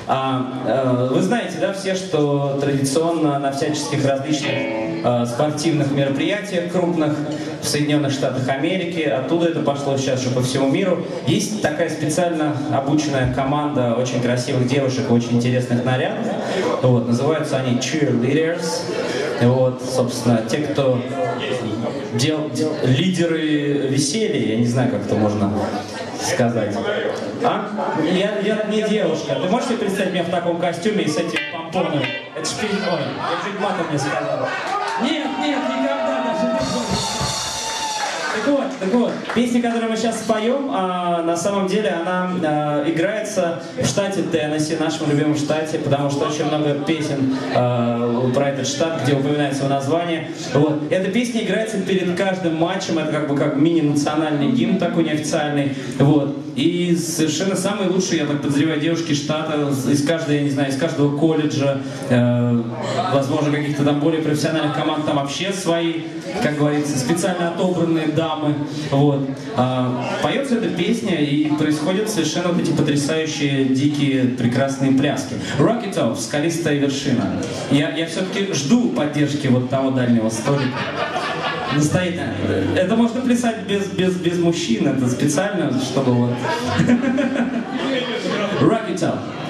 Вы знаете, да, все, что традиционно на всяческих различных спортивных мероприятиях крупных в Соединенных Штатах Америки, оттуда это пошло сейчас же по всему миру, есть такая специально обученная команда очень красивых девушек, очень интересных нарядов. Вот, называются они cheerleaders. Вот, собственно, те, кто лидеры веселья, я не знаю, как это можно сказать. Я не девушка. Ты можешь себе представить меня в таком костюме и с этим помпоном? Это шпиль. Ой, я чуть матом не сказал. Нет, никогда даже не буду. Так вот, песня, которую мы сейчас споем, на самом деле она играется в штате Теннесси, нашем любимом штате, потому что очень много песен про этот штат, где упоминается его название. Вот. Эта песня играется перед каждым матчем, это как мини-национальный гимн такой неофициальный. Вот. И совершенно самые лучшие, я так подозреваю, девушки штата из каждой, я не знаю, из каждого колледжа, возможно, каких-то там более профессиональных команд, там вообще свои, как говорится, специально отобранные дамы. Вот. Поется эта песня, и происходят совершенно вот эти потрясающие, дикие, прекрасные пляски. Rock It Off, скалистая вершина. Я все-таки жду поддержки вот того дальнего столика. Настоятельно. Это можно плясать без мужчин, это специально, чтобы вот... Rock It Off.